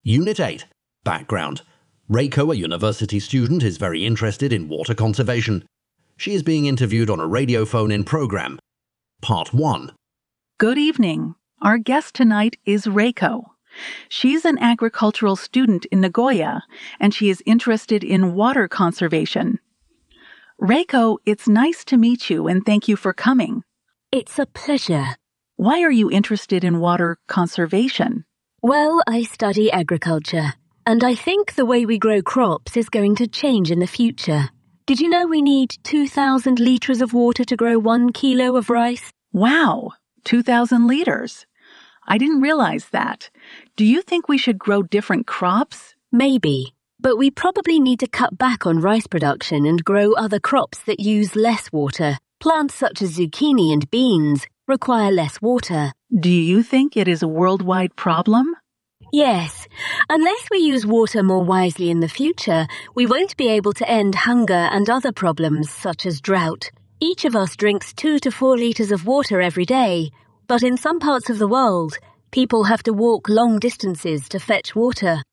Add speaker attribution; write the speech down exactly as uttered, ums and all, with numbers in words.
Speaker 1: Unit eight. Background. Reiko, a university student, is very interested in water conservation. She is being interviewed on a radio phone-in program. Part one.
Speaker 2: Good evening. Our guest tonight is Reiko. She's an agricultural student in Nagoya, and she is interested in water conservation. Reiko, it's nice to meet you, and thank you for coming.
Speaker 3: It's a pleasure.
Speaker 2: Why are you interested in water conservation?
Speaker 3: Well, I study agriculture, and I think the way we grow crops is going to change in the future. Did you know we need two thousand litres of water to grow one kilo of rice?
Speaker 2: Wow, two thousand litres. I didn't realize that. Do you think we should grow different crops?
Speaker 3: Maybe, but we probably need to cut back on rice production and grow other crops that use less water. Plants such as zucchini and beans require less water.
Speaker 2: Do you think it is a worldwide problem?
Speaker 3: Yes. Unless we use water more wisely in the future, we won't be able to end hunger and other problems such as drought. Each of us drinks two to four litres of water every day, but in some parts of the world, people have to walk long distances to fetch water.